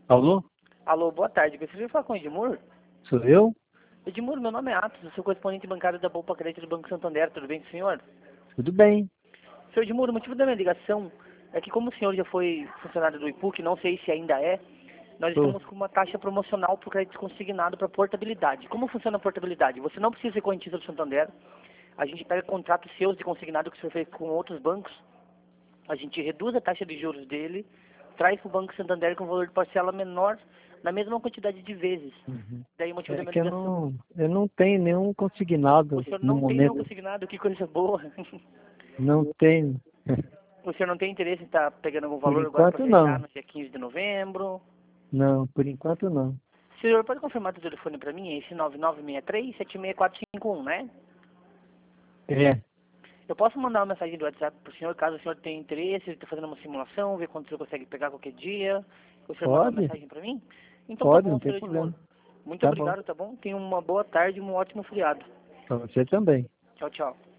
Alô? Alô, boa tarde. Gostaria de falar com o Edmur? Sou eu? Edmur, meu nome é Atos, eu sou correspondente bancário da Poupa Crédito do Banco Santander. Tudo bem com o senhor? Tudo bem. Senhor Edmur, o motivo da minha ligação é que como o senhor já foi funcionário do IPUC, não sei se ainda é, nós Sou. estamos com uma taxa promocional para o crédito consignado para portabilidade. Como funciona a portabilidade? Você não precisa ser correntista do Santander. A gente pega contratos seus de consignado que o senhor fez com outros bancos, a gente reduz a taxa de juros dele, traz para o Banco Santander com um valor de parcela menor na mesma quantidade de vezes. Uhum. Daí o motivo da É minha que eu ligação. não tenho nenhum O consignado senhor no não tem nenhum momento. consignado, que coisa boa. Não tenho. O senhor não tem interesse em estar pegando algum Por valor agora para enquanto fechar não. no dia 15 de novembro? Não, por enquanto não. O senhor pode confirmar o telefone para mim? É esse 9963-76451, né? É, Eu posso mandar uma mensagem do WhatsApp para o senhor, caso o senhor tenha interesse, está fazendo uma simulação, ver quanto o senhor consegue pegar qualquer dia. O senhor manda uma pode? mensagem para mim? Então tá Pode, não bom, tem senhor Edmur. problema. Muito Tá bom. obrigado, tá bom? Tenha uma boa tarde e um ótimo feriado. Pra você também. Tchau, tchau.